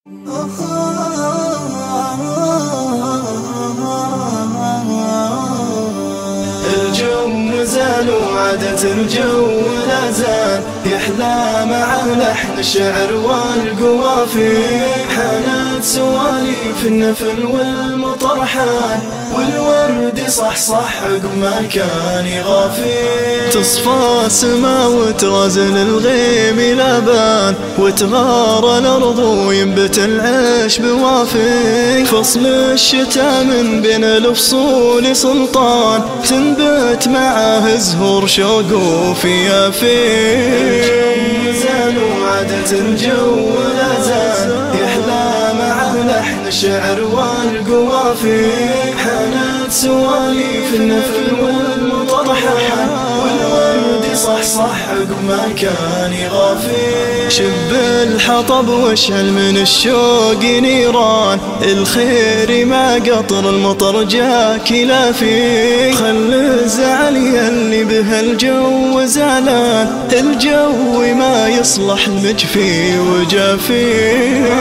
الجو زال وعادة الجو لا زال يحلى مع لحن الشعر والقوافي، حانت سواليف النفل والمطرحات والورد صحصح عقب ما كان يغافي. تصفى السما وتغزل الغيم لابان وتغار الأرض وينبت العيش بوافي. فصل الشتاء من بين الفصول سلطان تنبت معاه زهور شوق وفيافي. زال وعادة الجو لا زال يحلى مع لحن الشعر والقوافي، حانت سواليف النفل والمطرحات والورد صحصح عقب ما كان يغافي. شب الحطب واشعل من الشوق نيران الخير ما قطر المطر جاك لافي. خل الزعل يلي به الجو زعلان الجو ما يصلح المجفي وجافي.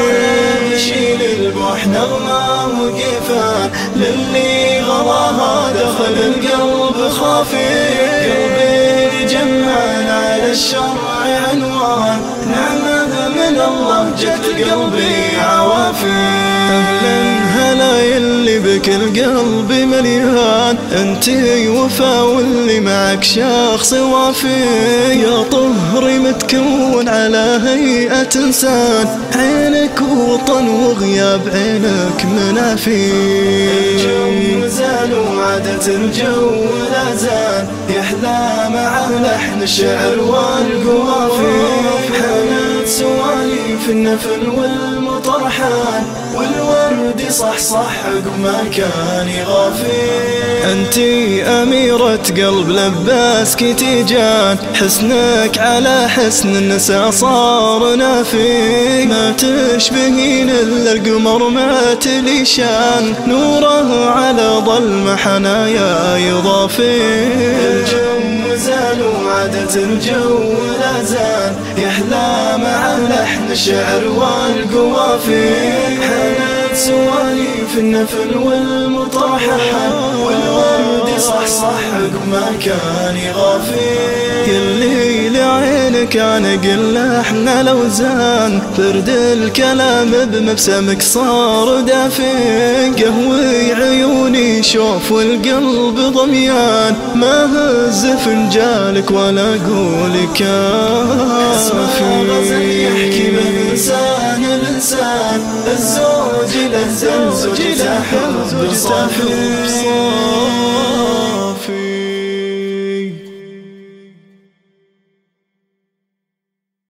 شيل البوح نغمة وقفان للي غلاها دخل القلب خافي. قلبي جمعان على الشرع عنوان نعمة من الله جت قلبي عوافي. أهلا هلا يلي بك القلب مليان انتي وفا واللي معك شخص وافي. يا طهري متكون على هيئة انسان عينك وطن وغياب عينك منافي. الجو زال وعادة الجو لا زال يحلى مع لحن الشعر والقوافي، حانت سواليف النفل والمطرحات والورد صحصح عقب ما كان يغافي. انتي أميرة قلب لباسك تيجان حسنك على حسن النساء صار نافي. ما تشبهين إلا القمر ما تليشان نوره على ظلم حنايا يضافي. الجو زال وعادة الجو لا زال يحلى مع لحن الشعر والقوافي، حانت سواليف النفل والمطرحات والورد صحصح عقب ما كان يغافي. يلي لعينك انا قل احنا لوزان فرد الكلام بمبسمك صار دافي. قهوي عيوني شوف والقلب ضميان ما هز فنجالك ولا اقول كافي. غزل يحكي بلسان الانسان الزوج له زوجته حب صافي.